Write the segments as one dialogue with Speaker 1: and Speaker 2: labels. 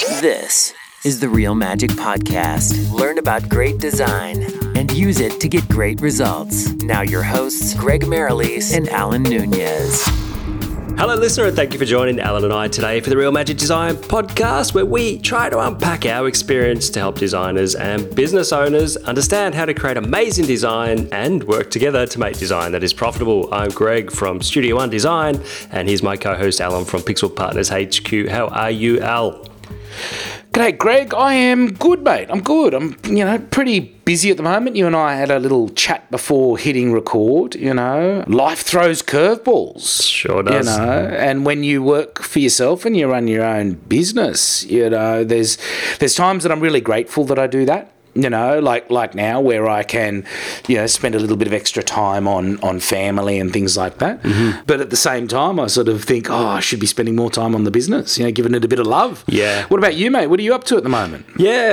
Speaker 1: This is the Real Magic Podcast. Learn about great design and use it to get great results. Now your hosts, Greg Marilis and Alan Nunez.
Speaker 2: Hello, listener, and thank you for joining Alan and I today for the Real Magic Design Podcast, where we try to unpack our experience to help designers and business owners understand how to create amazing design and work together to make design that is profitable. I'm Greg from Studio One Design, and here's my co-host Alan from Pixel Partners HQ. How are you, Al?
Speaker 3: G'day, Greg. I am good, mate. I'm good. I'm, pretty busy at the moment. You and I had a little chat before hitting record, Life throws curveballs.
Speaker 2: Sure does.
Speaker 3: And when you work for yourself and you run your own business, there's times that I'm really grateful that I do that. Like now where I can, spend a little bit of extra time on family and things like that. Mm-hmm. But at the same time, I sort of think, I should be spending more time on the business, giving it a bit of love.
Speaker 2: Yeah.
Speaker 3: What about you, mate? What are you up to at the moment?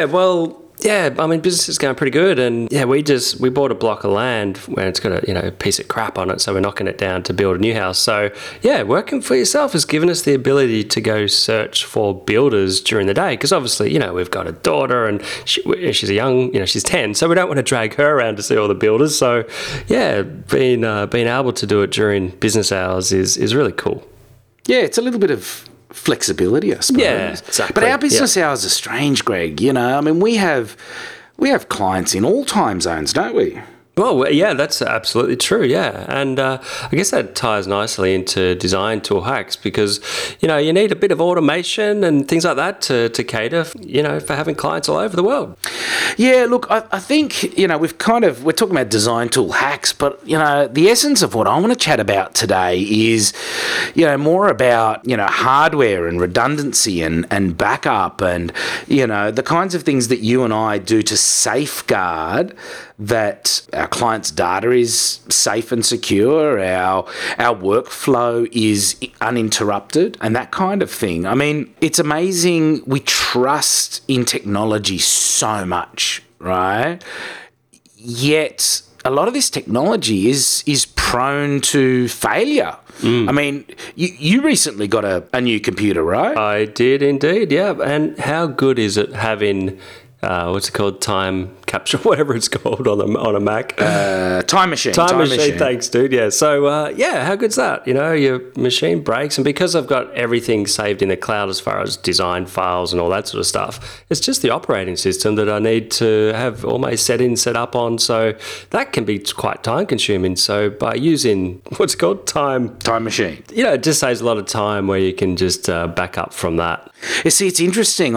Speaker 2: Business is going pretty good, and we bought a block of land where it's got a piece of crap on it, so we're knocking it down to build a new house. So working for yourself has given us the ability to go search for builders during the day, because obviously we've got a daughter and she's a young, she's 10, so we don't want to drag her around to see all the builders. So being able to do it during business hours is really cool.
Speaker 3: Yeah, it's a little bit of flexibility, I suppose.
Speaker 2: Yeah, exactly.
Speaker 3: But our business hours are strange, Greg. We have clients in all time zones, don't we?
Speaker 2: Well, yeah, that's absolutely true, yeah. And I guess that ties nicely into design tool hacks because, you need a bit of automation and things like that to cater, for having clients all over the world.
Speaker 3: Yeah, look, I think, we're talking about design tool hacks, but, the essence of what I want to chat about today is, more about, hardware and redundancy and backup and, the kinds of things that you and I do to safeguard that our clients' data is safe and secure, our workflow is uninterrupted, and that kind of thing. I mean, it's amazing. We trust in technology so much, right? Yet a lot of this technology is prone to failure. I mean, you recently got a new computer, right?
Speaker 2: I did indeed, yeah. And how good is it having what's it called? Time capsule, whatever it's called on a Mac.
Speaker 3: Time machine.
Speaker 2: Time machine. Thanks, dude. Yeah. So, how good's that? Your machine breaks, and because I've got everything saved in the cloud as far as design files and all that sort of stuff, it's just the operating system that I need to have all my settings set up on. So that can be quite time consuming. So by using what's it called? Time
Speaker 3: machine.
Speaker 2: It just saves a lot of time where you can just back up from that.
Speaker 3: You see, it's interesting.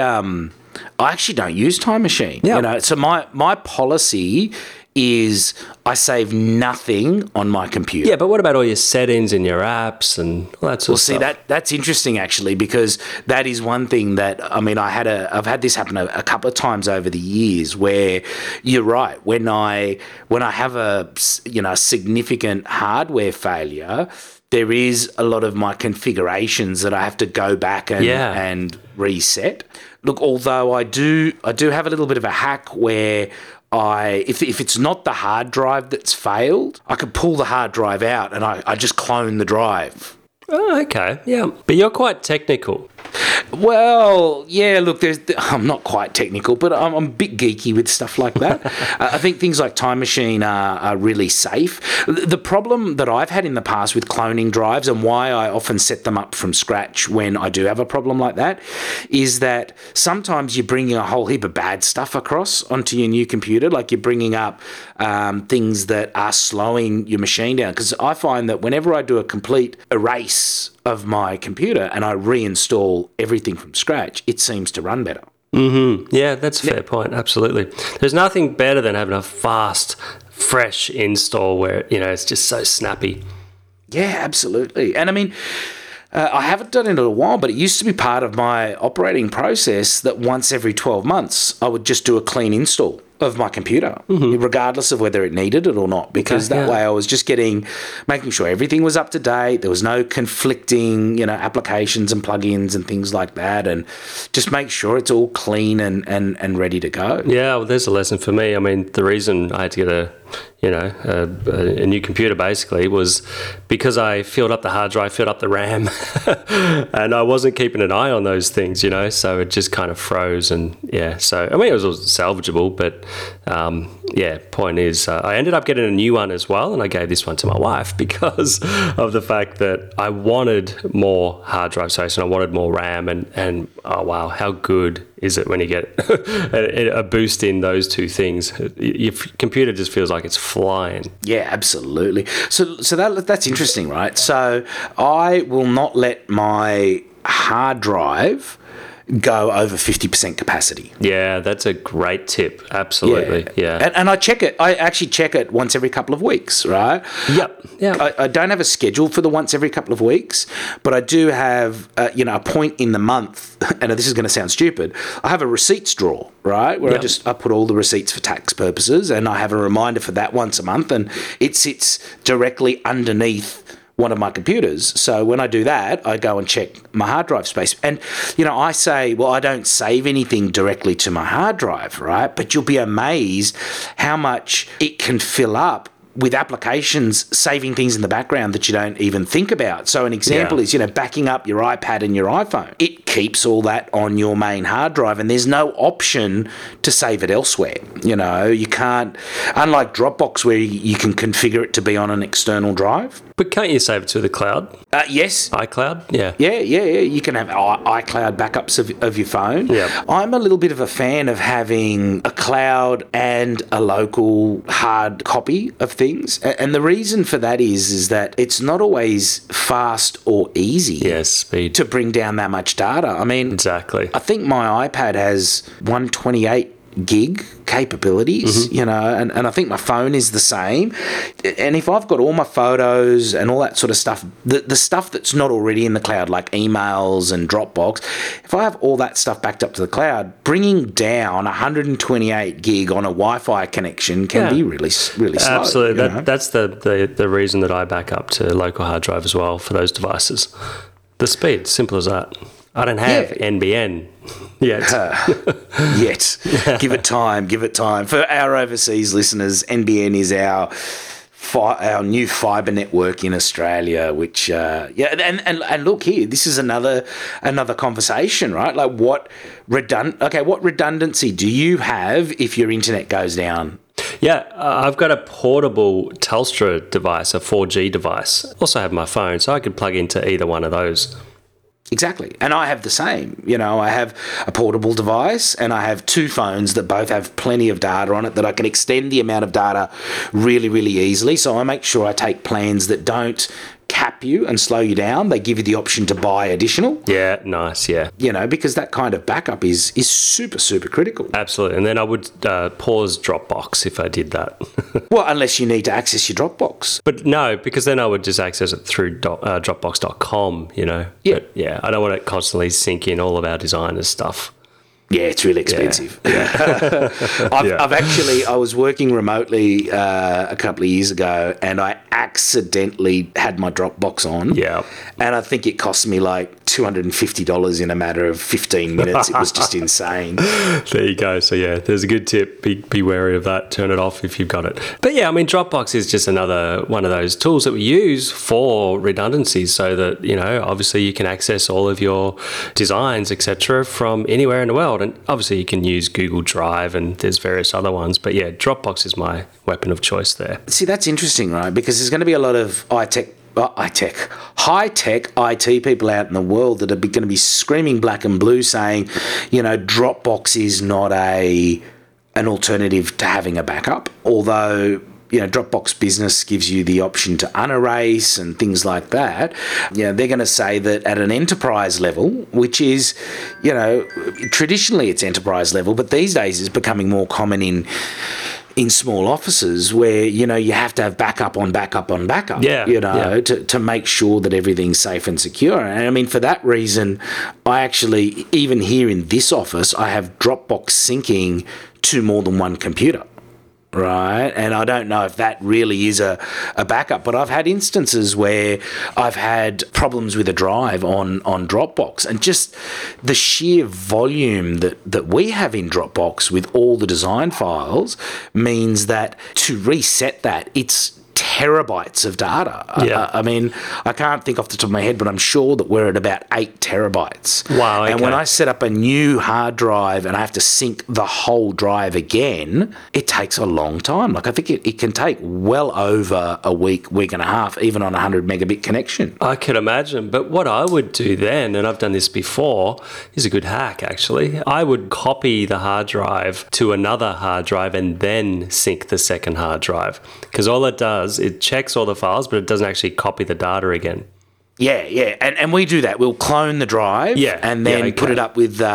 Speaker 3: I actually don't use Time Machine.
Speaker 2: Yeah.
Speaker 3: So my policy is I save nothing on my computer.
Speaker 2: Yeah, but what about all your settings and your apps and all that sort of stuff?
Speaker 3: Well, see, that's interesting actually, because that is one thing that, I've had this happen a couple of times over the years where you're right. When I have a significant hardware failure, there is a lot of my configurations that I have to go back and reset. Look, although I do have a little bit of a hack where if it's not the hard drive that's failed, I could pull the hard drive out and I just clone the drive.
Speaker 2: Oh, okay. Yeah. But you're quite technical.
Speaker 3: Well, yeah, look, I'm not quite technical, but I'm a bit geeky with stuff like that. I think things like Time Machine are really safe. The problem that I've had in the past with cloning drives and why I often set them up from scratch when I do have a problem like that is that sometimes you're bringing a whole heap of bad stuff across onto your new computer, like you're bringing up things that are slowing your machine down. Because I find that whenever I do a complete erase of my computer and I reinstall everything from scratch, it seems to run better.
Speaker 2: Mm-hmm. Yeah, that's a fair point. Absolutely. There's nothing better than having a fast, fresh install where, it's just so snappy.
Speaker 3: Yeah, absolutely. And I haven't done it in a while, but it used to be part of my operating process that once every 12 months, I would just do a clean install of my computer, regardless of whether it needed it or not, because that way I was just making sure everything was up to date. There was no conflicting, applications and plugins and things like that, and just make sure it's all clean and ready to go.
Speaker 2: Yeah, well, there's a lesson for me. I mean, the reason I had to get a new computer basically was because I filled up the hard drive, filled up the RAM, and I wasn't keeping an eye on those things, so it just kind of froze. And so I mean, it was all salvageable, but point is, I ended up getting a new one as well, and I gave this one to my wife because of the fact that I wanted more hard drive space and I wanted more RAM, and oh wow, how good is it when you get a boost in those two things? Your computer just feels like it's flying.
Speaker 3: Yeah, absolutely. So that's interesting, right? So I will not let my hard drive go over 50% capacity.
Speaker 2: Yeah, that's a great tip. Absolutely. Yeah.
Speaker 3: And I check it. I actually check it once every couple of weeks, right?
Speaker 2: Yep. Yeah.
Speaker 3: I don't have a schedule for the once every couple of weeks, but I do have, a point in the month, and this is going to sound stupid, I have a receipts drawer, right, where I put all the receipts for tax purposes, and I have a reminder for that once a month, and it sits directly underneath one of my computers. So when I do that, I go and check my hard drive space. And, I say, well, I don't save anything directly to my hard drive, right? But you'll be amazed how much it can fill up with applications saving things in the background that you don't even think about. So an example is, backing up your iPad and your iPhone. It keeps all that on your main hard drive, and there's no option to save it elsewhere. You can't, unlike Dropbox where you can configure it to be on an external drive.
Speaker 2: But can't you save it to the cloud?
Speaker 3: Yes.
Speaker 2: iCloud? Yeah.
Speaker 3: Yeah. You can have iCloud backups of your phone.
Speaker 2: Yeah.
Speaker 3: I'm a little bit of a fan of having a cloud and a local hard copy of things. And the reason for that is that it's not always fast or easy
Speaker 2: speed
Speaker 3: to bring down that much data. I mean,
Speaker 2: exactly.
Speaker 3: I think my iPad has 128 gig capabilities, and I think my phone is the same. And if I've got all my photos and all that sort of stuff, the stuff that's not already in the cloud, like emails and Dropbox, if I have all that stuff backed up to the cloud, bringing down 128 gig on a Wi-Fi connection can be really slow.
Speaker 2: Absolutely. That's the reason that I back up to local hard drive as well for those devices. The speed, simple as that. I don't have NBN yet.
Speaker 3: Give it time. For our overseas listeners, NBN is our new fibre network in Australia, which and look here, this is another conversation, right? Like what redundancy do you have if your internet goes down?
Speaker 2: Yeah, I've got a portable Telstra device, a 4G device. Also have my phone, so I could plug into either one of those.
Speaker 3: Exactly. And I have the same. I have a portable device and I have two phones that both have plenty of data on it that I can extend the amount of data really, really easily. So I make sure I take plans that don't cap you and slow you down. They give you the option to buy additional.
Speaker 2: Yeah, nice, yeah.
Speaker 3: Because that kind of backup is super, super critical.
Speaker 2: Absolutely. And then I would pause Dropbox if I did that.
Speaker 3: Well, unless you need to access your Dropbox.
Speaker 2: But no, because then I would just access it through Dropbox.com, Yeah. But I don't want to constantly sync in all of our designers' stuff.
Speaker 3: Yeah, it's really expensive. Yeah. I was working remotely a couple of years ago and I accidentally had my Dropbox on.
Speaker 2: Yeah.
Speaker 3: And I think it cost me like $250 in a matter of 15 minutes. It was just insane.
Speaker 2: There you go. So yeah, there's a good tip. Be wary of that. Turn it off if you've got it. But yeah, I mean, Dropbox is just another one of those tools that we use for redundancies so that, obviously you can access all of your designs, etc., from anywhere in the world. And obviously you can use Google Drive and there's various other ones. But yeah, Dropbox is my weapon of choice there.
Speaker 3: See, that's interesting, right? Because there's going to be a lot of high-tech IT people out in the world that are going to be screaming black and blue saying, Dropbox is not an alternative to having a backup. Although, Dropbox Business gives you the option to unerase and things like that. They're going to say that at an enterprise level, which is, traditionally it's enterprise level, but these days it's becoming more common in small offices where, you have to have backup on backup on backup, to make sure that everything's safe and secure. And I mean, for that reason, I actually, even here in this office, I have Dropbox syncing to more than one computer. Right. And I don't know if that really is a backup, but I've had instances where I've had problems with a drive on Dropbox, and just the sheer volume that we have in Dropbox with all the design files means that to reset that, it's terabytes of data.
Speaker 2: Yeah.
Speaker 3: I mean, I can't think off the top of my head, but I'm sure that we're at about 8 terabytes.
Speaker 2: Wow. Okay.
Speaker 3: And when I set up a new hard drive and I have to sync the whole drive again, it takes a long time. Like, I think it can take well over a week and a half, even on a 100 megabit connection.
Speaker 2: I can imagine. But what I would do then, and I've done this before, is a good hack actually. I would copy the hard drive to another hard drive and then sync the second hard drive. Because all it does, it checks all the files, but it doesn't actually copy the data again.
Speaker 3: Yeah. And we do that. We'll clone the drive and then put it up with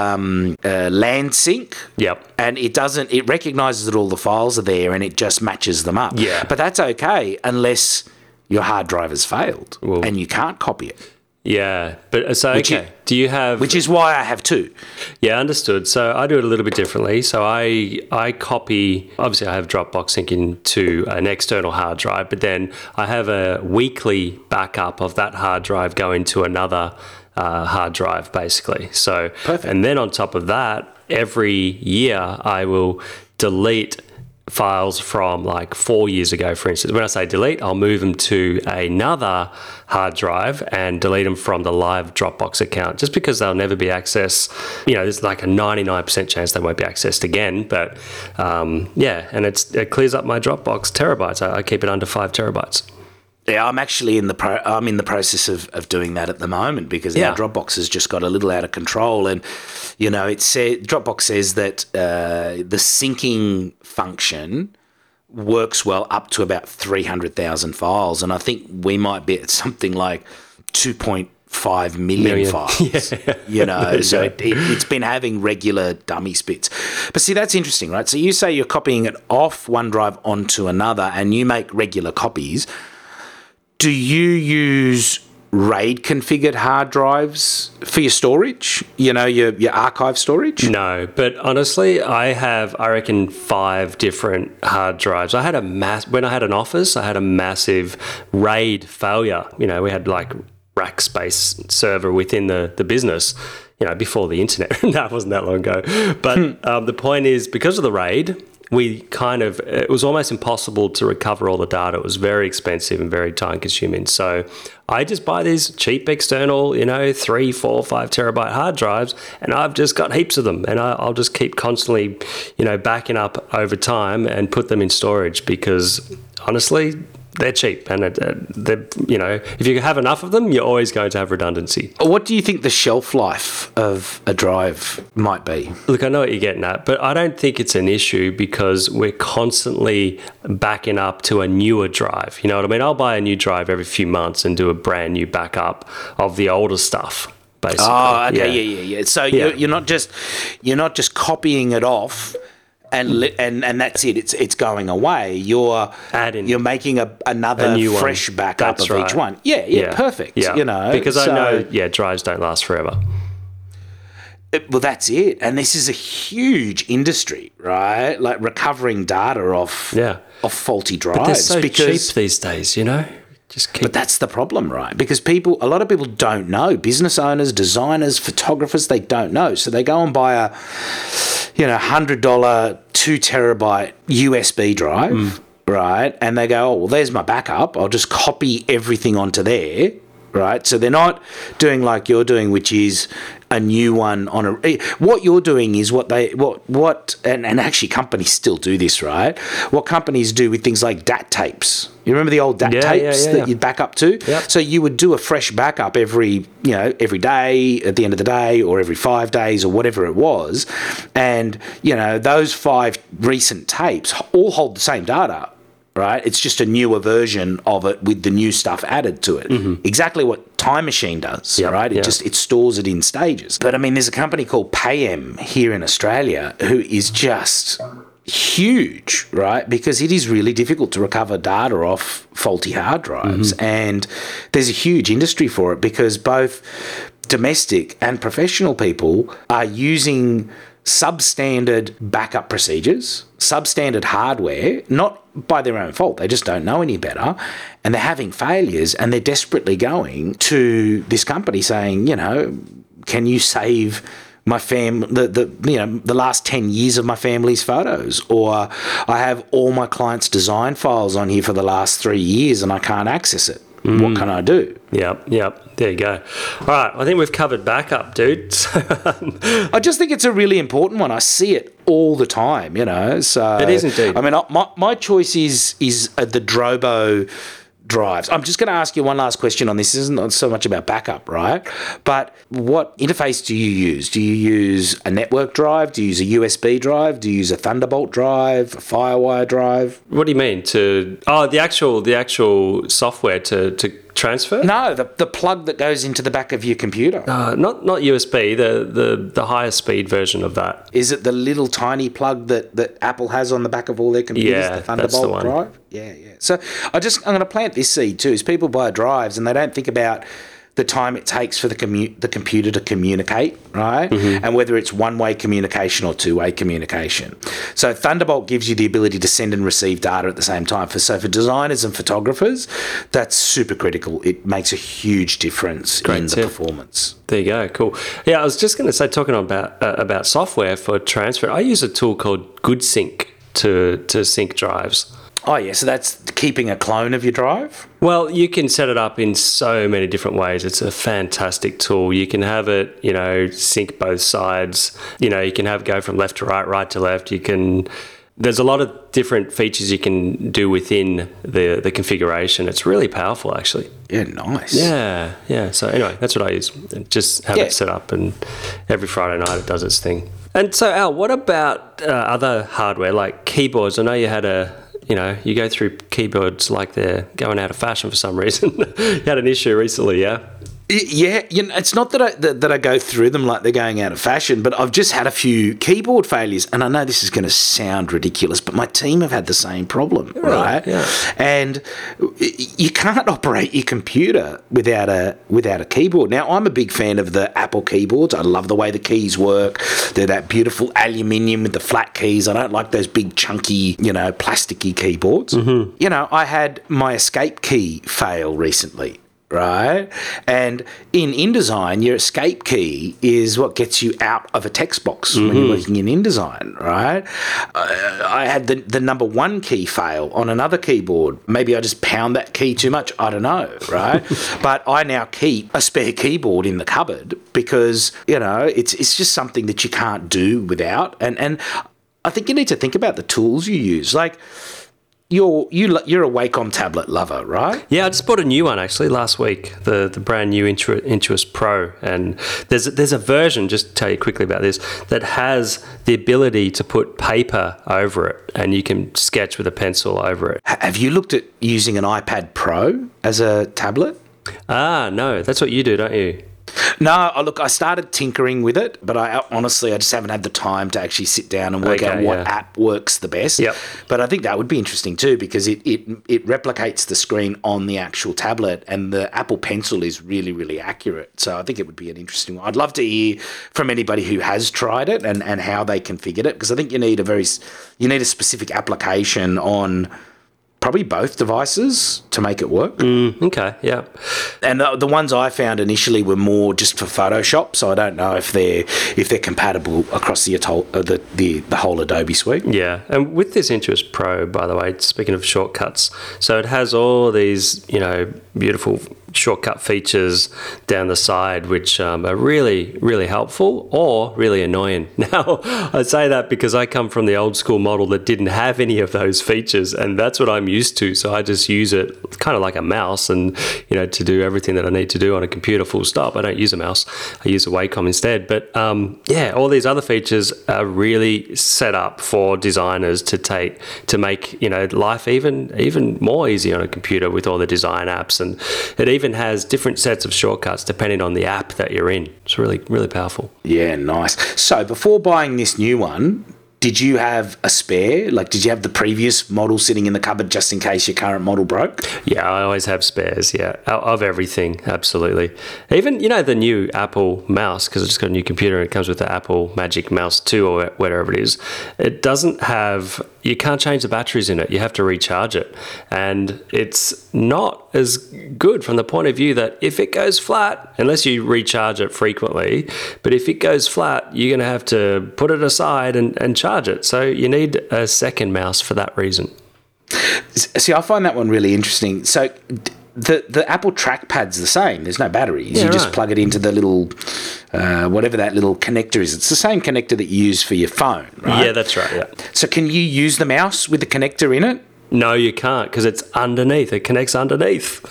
Speaker 3: LAN sync.
Speaker 2: Yep.
Speaker 3: And it recognises that all the files are there and it just matches them up.
Speaker 2: Yeah.
Speaker 3: But that's okay unless your hard drive has failed and you can't copy it.
Speaker 2: Yeah, but so do you have?
Speaker 3: Which is why I have 2.
Speaker 2: Yeah, understood. So I do it a little bit differently. So I copy. Obviously, I have Dropbox syncing to an external hard drive, but then I have a weekly backup of that hard drive going to another hard drive, basically. So,
Speaker 3: perfect.
Speaker 2: And then on top of that, every year I will delete files from like 4 years ago, for instance. When I say delete, I'll move them to another hard drive and delete them from the live Dropbox account, just because they'll never be accessed. There's like a 99% chance they won't be accessed again. But and it clears up my Dropbox terabytes. I keep it under 5 terabytes.
Speaker 3: Yeah, I'm actually in the process of doing that at the moment, because our Dropbox has just got a little out of control, and Dropbox says that the syncing function works well up to about 300,000 files, and I think we might be at something like 2.5 million files. So it's been having regular dummy spits. But see, that's interesting, right? So you say you're copying it off OneDrive onto another, and you make regular copies. Do you use RAID configured hard drives for your storage? Your archive storage?
Speaker 2: No, but honestly, I reckon 5 different hard drives. When I had an office, I had a massive RAID failure. We had like rack space server within the business, before the internet. That wasn't that long ago. But the point is, because of the RAID, it was almost impossible to recover all the data. It was very expensive and very time consuming. So I just buy these cheap external, 3, 4, 5 terabyte hard drives, and I've just got heaps of them, and I'll just keep constantly, backing up over time and put them in storage, because honestly, they're cheap, and if you have enough of them, you're always going to have redundancy.
Speaker 3: What do you think the shelf life of a drive might be?
Speaker 2: Look, I know what you're getting at, but I don't think it's an issue, because we're constantly backing up to a newer drive. You know what I mean? I'll buy a new drive every few months and do a brand new backup of the older stuff, basically.
Speaker 3: Oh, okay, yeah. So you're not just copying it off. And that's it. It's going away. You're making another new fresh backup of each one. Yeah, perfect.
Speaker 2: Yeah. Because I know drives don't last forever.
Speaker 3: Well, that's it. And this is a huge industry, right? Like recovering data off faulty drives.
Speaker 2: But they're so cheap these days,
Speaker 3: But that's the problem, right? Because a lot of people don't know. Business owners, designers, photographers, they don't know. So they go and buy a $100 2 terabyte USB drive, right? And they go, oh, well, there's my backup. I'll just copy everything onto there, right? So they're not doing like you're doing, which is a new one on what you're doing is and actually companies still do this, right? What companies do with things like DAT tapes. You remember the old DAT tapes that you'd back up to?
Speaker 2: Yep.
Speaker 3: So you would do a fresh backup every day at the end of the day, or every 5 days, or whatever it was. And, those 5 recent tapes all hold the same data. Right? It's just a newer version of it with the new stuff added to it. Mm-hmm. Exactly what Time Machine does, right? It stores it in stages. But I mean, there's a company called Payem here in Australia who is just huge, right? Because it is really difficult to recover data off faulty hard drives. Mm-hmm. And there's a huge industry for it, because both domestic and professional people are using substandard backup procedures, substandard hardware, not by their own fault. They just don't know any better. And they're having failures and they're desperately going to this company saying, can you save my the last 10 years of my family's photos, or I have all my clients' design files on here for the last 3 years and I can't access it. What can I do?
Speaker 2: Yep. There you go. All right. I think we've covered backup, dude.
Speaker 3: I just think it's a really important one. I see it all the time, So
Speaker 2: it is indeed.
Speaker 3: I mean, my choice is the Drobo drives. I'm just going to ask you one last question on this. This isn't not so much about backup, right? But what interface do you use? Do you use a network drive? Do you use a USB drive? Do you use a Thunderbolt drive? A Firewire drive?
Speaker 2: What do you mean? The actual software to transfer?
Speaker 3: No, the plug that goes into the back of your computer.
Speaker 2: Not USB. The higher speed version of that.
Speaker 3: Is it the little tiny plug that Apple has on the back of all their computers?
Speaker 2: Yeah,
Speaker 3: the Thunderbolt
Speaker 2: that's the one.
Speaker 3: drive. Yeah. So I'm going to plant this seed too. Is people buy drives and they don't think about the time it takes for the computer to communicate, right? Mm-hmm. And whether it's one-way communication or two-way communication. So Thunderbolt gives you the ability to send and receive data at the same time. For designers and photographers, that's super critical. It makes a huge difference in the performance.
Speaker 2: There you go. Cool. Yeah, I was just going to say, talking about software for transfer, I use a tool called GoodSync to sync drives.
Speaker 3: Oh, yeah, so that's keeping a clone of your drive?
Speaker 2: Well, you can set it up in so many different ways. It's a fantastic tool. You can have it, sync both sides. You can have it go from left to right, right to left. There's a lot of different features you can do within the configuration. It's really powerful, actually.
Speaker 3: Yeah, nice.
Speaker 2: Yeah. So anyway, that's what I use. Just have it set up, and every Friday night it does its thing. And so, Al, what about other hardware like keyboards? I know you had you go through keyboards like they're going out of fashion for some reason. You had an issue recently, yeah?
Speaker 3: Yeah, it's not that I go through them like they're going out of fashion, but I've just had a few keyboard failures, and I know this is going to sound ridiculous, but my team have had the same problem, right? Yeah. And you can't operate your computer without a keyboard. Now, I'm a big fan of the Apple keyboards. I love the way the keys work. They're that beautiful aluminium with the flat keys. I don't like those big chunky, plasticky keyboards. Mm-hmm. I had my escape key fail recently. Right? And in InDesign, your escape key is what gets you out of a text box when you're working in InDesign, right? I had the number one key fail on another keyboard. Maybe I just pound that key too much. I don't know, right? But I now keep a spare keyboard in the cupboard because, it's just something that you can't do without. And I think you need to think about the tools you use. Like, You're a Wacom tablet lover, right?
Speaker 2: Yeah, I just bought a new one actually last week, the brand new Intuos Pro, and there's a version, just to tell you quickly about this, that has the ability to put paper over it, and you can sketch with a pencil over it.
Speaker 3: Have you looked at using an iPad Pro as a tablet?
Speaker 2: No, that's what you do, don't you?
Speaker 3: No, look, I started tinkering with it, but I just haven't had the time to actually sit down and work out what app works the best.
Speaker 2: Yep.
Speaker 3: But I think that would be interesting too, because it replicates the screen on the actual tablet, and the Apple Pencil is really, really accurate. So I think it would be an interesting one. I'd love to hear from anybody who has tried it and how they configured it, because I think you need a specific application on probably both devices to make it work.
Speaker 2: Okay, yeah.
Speaker 3: And the ones I found initially were more just for Photoshop, so I don't know if they're compatible across the whole Adobe suite.
Speaker 2: Yeah, and with this Intuos Pro, by the way, speaking of shortcuts, so it has all these, beautiful shortcut features down the side, which are really, really helpful or really annoying. Now, I say that because I come from the old school model that didn't have any of those features, and that's what I'm used to. So I just use it kind of like a mouse, and to do everything that I need to do on a computer, full stop. I don't use a mouse. I use a Wacom instead. But all these other features are really set up for designers to make life even more easy on a computer with all the design apps, and it even has different sets of shortcuts depending on the app that you're in. It's really, really powerful.
Speaker 3: Yeah, nice. So before buying this new one, did you have a spare? Like, did you have the previous model sitting in the cupboard just in case your current model broke?
Speaker 2: Yeah, I always have spares, of everything, absolutely. Even, the new Apple mouse, because I just got a new computer and it comes with the Apple Magic Mouse 2 or whatever it is, it doesn't have, you can't change the batteries in it. You have to recharge it. And it's not as good from the point of view that if it goes flat, unless you recharge it frequently, but if it goes flat, you're going to have to put it aside and charge it. So you need a second mouse for that reason.
Speaker 3: See, I find that one really interesting. So the Apple trackpad's the same. There's no batteries.
Speaker 2: Yeah,
Speaker 3: you just plug it into the little, whatever that little connector is. It's the same connector that you use for your phone, right?
Speaker 2: Yeah, that's right, yeah.
Speaker 3: So can you use the mouse with the connector in it?
Speaker 2: No, you can't, because it's underneath. It connects underneath.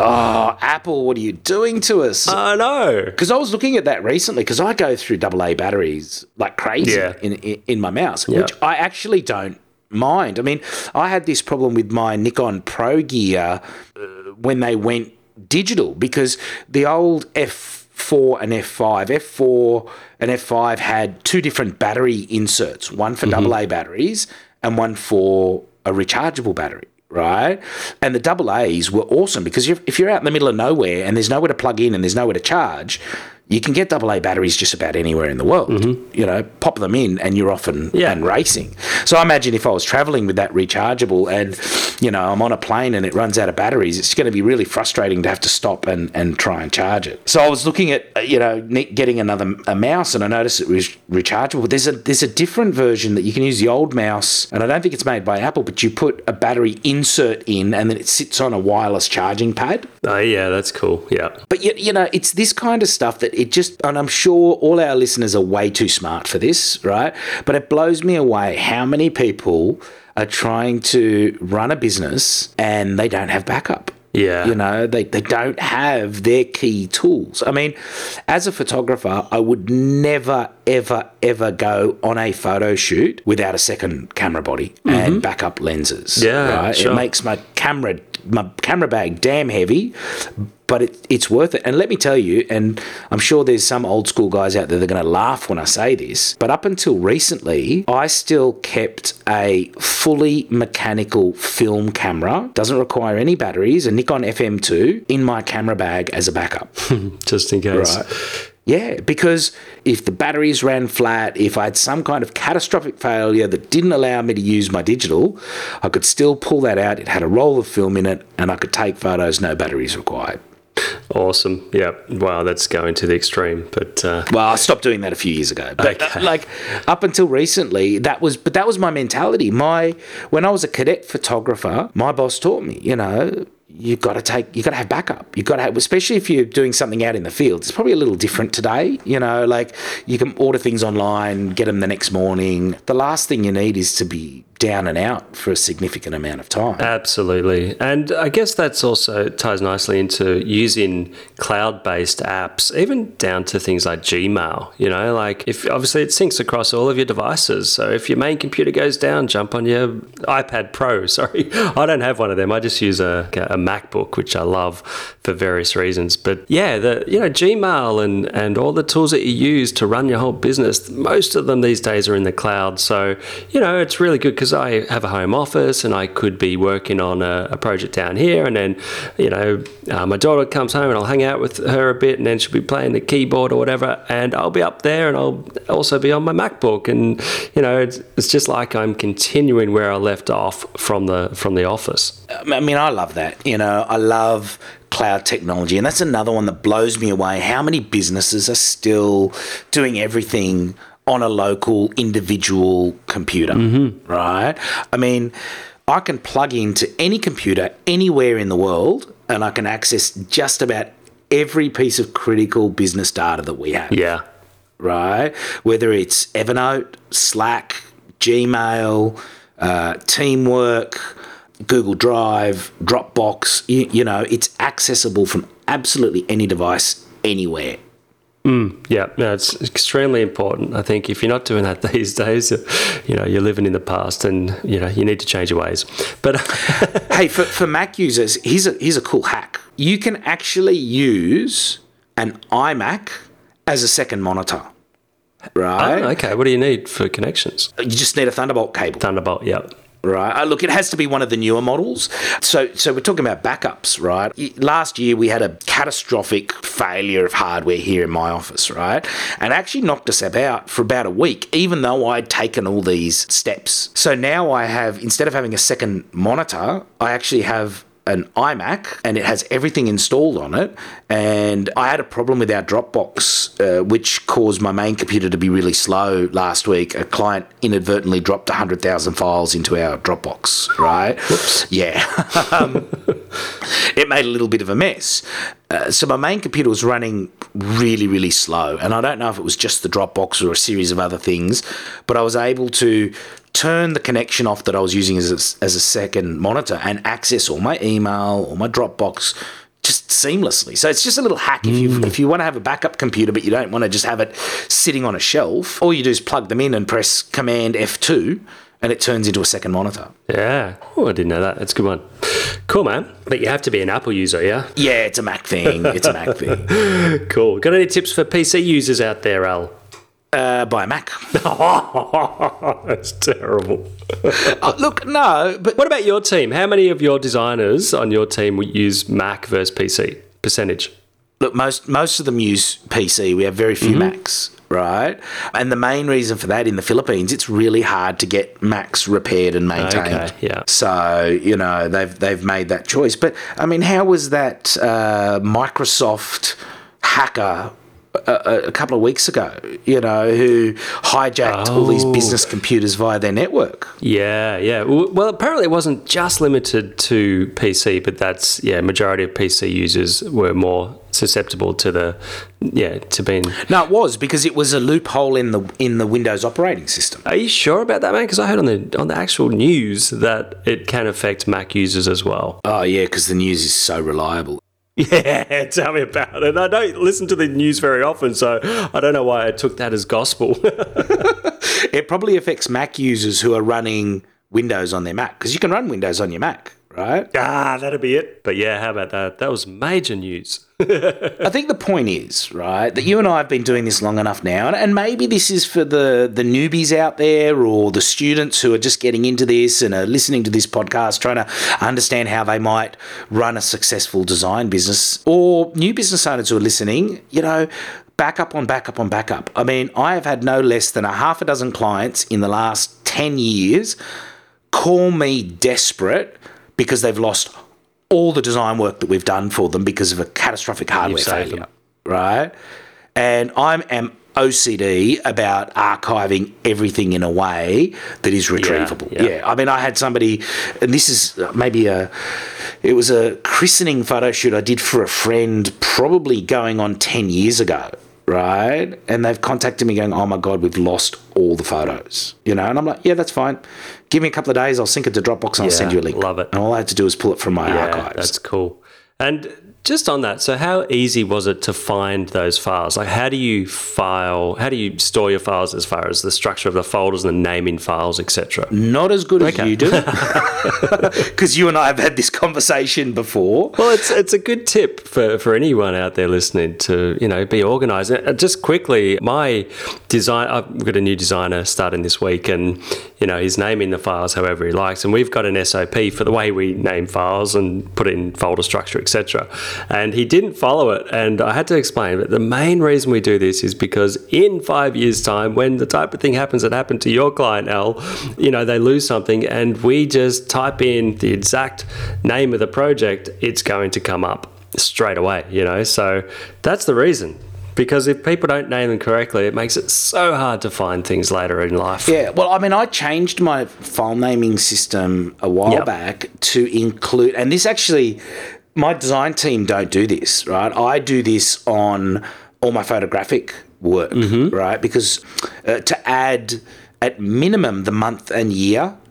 Speaker 3: Oh, Apple, what are you doing to us?
Speaker 2: I know.
Speaker 3: Because I was looking at that recently, because I go through AA batteries like crazy in my mouse, which I actually don't mind. I mean, I had this problem with my Nikon Pro gear when they went digital, because the old F4 and F5, F4 and F5 had two different battery inserts, one for AA batteries and one for a rechargeable battery, right? And the AA's were awesome, because if you're out in the middle of nowhere and there's nowhere to plug in and there's nowhere to charge, you can get AA batteries just about anywhere in the world. Pop them in and you're off and racing. So I imagine if I was traveling with that rechargeable and, I'm on a plane and it runs out of batteries, it's going to be really frustrating to have to stop and try and charge it. So I was looking at, getting a mouse, and I noticed it was rechargeable. There's a different version that you can use, the old mouse, and I don't think it's made by Apple, but you put a battery insert in and then it sits on a wireless charging pad.
Speaker 2: Oh, yeah, that's cool. Yeah.
Speaker 3: But, it's this kind of stuff that and I'm sure all our listeners are way too smart for this, right? But it blows me away how many people are trying to run a business and they don't have backup.
Speaker 2: Yeah.
Speaker 3: They don't have their key tools. I mean, as a photographer, I would never, ever, ever go on a photo shoot without a second camera body and backup lenses.
Speaker 2: Yeah,
Speaker 3: right?
Speaker 2: sure.
Speaker 3: It makes my camera bag damn heavy, but it's worth it. And let me tell you, and I'm sure there's some old school guys out there that are going to laugh when I say this, but up until recently, I still kept a fully mechanical film camera, doesn't require any batteries, a Nikon FM2 in my camera bag as a backup.
Speaker 2: Just in case.
Speaker 3: Right. Yeah, because if the batteries ran flat, if I had some kind of catastrophic failure that didn't allow me to use my digital, I could still pull that out. It had a roll of film in it and I could take photos, no batteries required.
Speaker 2: Awesome. Yeah. Wow, that's going to the extreme. But
Speaker 3: well, I stopped doing that a few years ago. But up until recently, that was my mentality. When I was a cadet photographer, my boss taught me, you've got to have backup. You've got to have, especially if you're doing something out in the field. It's probably a little different today. Like you can order things online, get them the next morning. The last thing you need is to be down and out for a significant amount of time.
Speaker 2: Absolutely. And I guess that's also ties nicely into using cloud-based apps, even down to things like Gmail, like if obviously it syncs across all of your devices. So if your main computer goes down, jump on your iPad Pro. Sorry, I don't have one of them. I just use a MacBook, which I love for various reasons. But yeah, Gmail and all the tools that you use to run your whole business, most of them these days are in the cloud. So, it's really good because I have a home office and I could be working on a project down here, and then my daughter comes home and I'll hang out with her a bit, and then she'll be playing the keyboard or whatever, and I'll be up there and I'll also be on my MacBook, and it's just like I'm continuing where I left off from the office.
Speaker 3: I mean, I love that. I love cloud technology, and that's another one that blows me away. How many businesses are still doing everything on a local individual computer, right? I mean, I can plug into any computer anywhere in the world and I can access just about every piece of critical business data that we have.
Speaker 2: Yeah.
Speaker 3: Right? Whether it's Evernote, Slack, Gmail, Teamwork, Google Drive, Dropbox, it's accessible from absolutely any device anywhere.
Speaker 2: Yeah, no, it's extremely important. I think if you're not doing that these days, you're living in the past, and you need to change your ways. But
Speaker 3: hey, for Mac users, here's a cool hack. You can actually use an iMac as a second monitor. right?
Speaker 2: Oh, okay. What do you need for connections?
Speaker 3: You just need a Thunderbolt cable.
Speaker 2: Thunderbolt, yep.
Speaker 3: Right. Look, it has to be one of the newer models. So we're talking about backups, right? Last year we had a catastrophic failure of hardware here in my office, right? And actually knocked us out for about a week, even though I'd taken all these steps. So now I have, instead of having a second monitor, I actually have an iMac, and it has everything installed on it. And I had a problem with our Dropbox, which caused my main computer to be really slow last week. A client inadvertently dropped 100,000 files into our Dropbox, right? Whoops. Yeah. It made a little bit of a mess. So my main computer was running really, really slow. And I don't know if it was just the Dropbox or a series of other things, but I was able to turn the connection off that I was using as a second monitor and access all my email or my Dropbox just seamlessly. So it's just a little hack. If you want to have a backup computer but you don't want to just have it sitting on a shelf, all you do is plug them in and press Command F2 and it turns into a second monitor.
Speaker 2: Yeah. Oh, I didn't know that. That's a good one. Cool, man. But you have to be an Apple user, yeah?
Speaker 3: Yeah, it's a Mac thing. It's a Mac thing.
Speaker 2: Cool. Got any tips for PC users out there, Al?
Speaker 3: Buy a Mac.
Speaker 2: That's terrible.
Speaker 3: Look, no, but
Speaker 2: what about your team? How many of your designers on your team will use Mac versus PC percentage?
Speaker 3: Look, most of them use PC. We have very few Macs, right? And the main reason for that in the Philippines, it's really hard to get Macs repaired and maintained.
Speaker 2: Okay, yeah.
Speaker 3: So, they've made that choice. But, I mean, how was that Microsoft hacker a couple of weeks ago, who hijacked all these business computers via their network?
Speaker 2: Yeah. Well, apparently it wasn't just limited to PC, but that's, majority of PC users were more susceptible to being...
Speaker 3: No, it was, because it was a loophole in the Windows operating system.
Speaker 2: Are you sure about that, man? Because I heard on the actual news that it can affect Mac users as well.
Speaker 3: Oh, yeah, because the news is so reliable.
Speaker 2: Yeah, tell me about it. I don't listen to the news very often, so I don't know why I took that as gospel.
Speaker 3: It probably affects Mac users who are running Windows on their Mac, because you can run Windows on your Mac, right?
Speaker 2: That'll be it. But yeah, how about that? That was major news.
Speaker 3: I think the point is, right, that you and I have been doing this long enough now, and maybe this is for the newbies out there or the students who are just getting into this and are listening to this podcast, trying to understand how they might run a successful design business, or new business owners who are listening, backup on backup on backup. I mean, I have had no less than a half a dozen clients in the last 10 years call me desperate because they've lost all the design work that we've done for them because of a catastrophic hardware failure, right? And I am OCD about archiving everything in a way that is retrievable. Yeah. I mean, I had somebody, and this is it was a christening photo shoot I did for a friend probably going on 10 years ago, right? And they've contacted me going, oh my God, we've lost all the photos, and I'm like, yeah, that's fine. Give me a couple of days, I'll sync it to Dropbox and I'll send you a link.
Speaker 2: Love it.
Speaker 3: And all I had to do is pull it from my archives.
Speaker 2: That's cool. And just on that, so how easy was it to find those files? Like, how do you store your files as far as the structure of the folders and the naming files, etc.?
Speaker 3: Not as good as you do, because you and I have had this conversation before.
Speaker 2: Well, it's a good tip for anyone out there listening to, be organised. Just quickly, I've got a new designer starting this week, and, he's naming the files however he likes, and we've got an SOP for the way we name files and put in folder structure, etc. And he didn't follow it, and I had to explain. But the main reason we do this is because in 5 years' time, when the type of thing happens that happened to your client, Al, they lose something, and we just type in the exact name of the project, it's going to come up straight away. So that's the reason. Because if people don't name them correctly, it makes it so hard to find things later in life.
Speaker 3: Yeah, well, I mean, I changed my file naming system a while back to include, and this actually, my design team don't do this, right? I do this on all my photographic work, right? Because to add at minimum the month and year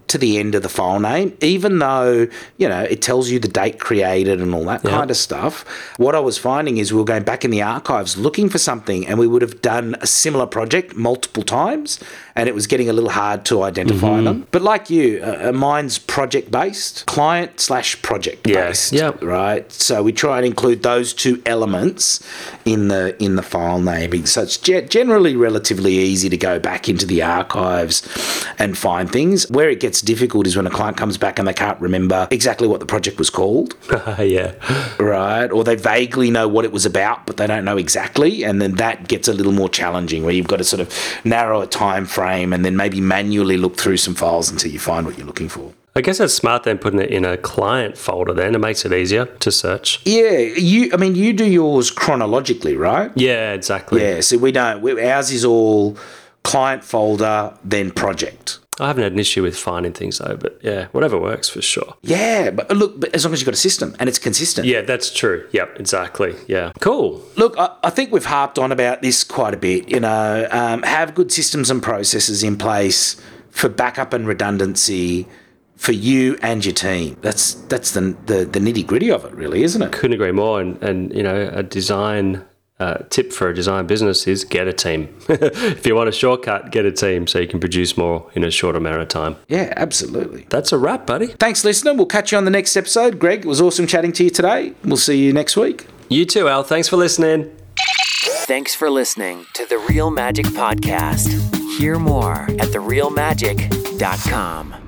Speaker 3: to the end of the file name, even though, it tells you the date created and all that kind of stuff. What I was finding is we were going back in the archives looking for something, and we would have done a similar project multiple times, and it was getting a little hard to identify them. But like you, mine's project-based, client/project-based, right? So we try and include those two elements in the file naming. So it's generally relatively easy to go back into the archives and find things. Where it gets difficult is when a client comes back and they can't remember exactly what the project was called. Right? Or they vaguely know what it was about, but they don't know exactly. And then that gets a little more challenging, where you've got to sort of narrow a time frame and then maybe manually look through some files until you find what you're looking for.
Speaker 2: I guess that's smart then, putting it in a client folder then. It makes it easier to search.
Speaker 3: Yeah, you do yours chronologically, right?
Speaker 2: Yeah, exactly.
Speaker 3: Yeah, so ours is all client folder, then project.
Speaker 2: I haven't had an issue with finding things though, but yeah, whatever works for sure.
Speaker 3: Yeah, but as long as you've got a system and it's consistent.
Speaker 2: Yeah, that's true. Yep, exactly. Yeah. Cool.
Speaker 3: Look, I think we've harped on about this quite a bit. Have good systems and processes in place for backup and redundancy for you and your team. That's the nitty gritty of it, really, isn't it?
Speaker 2: Couldn't agree more. And a design tip for a design business is get a team. If you want a shortcut, get a team so you can produce more in a shorter amount of time.
Speaker 3: Yeah, absolutely.
Speaker 2: That's a wrap, buddy.
Speaker 3: Thanks, listener. We'll catch you on the next episode. Greg, it was awesome chatting to you today. We'll see you next week.
Speaker 2: You too, Al. Thanks for listening.
Speaker 1: Thanks for listening to the Real Magic Podcast. Hear more at therealmagic.com.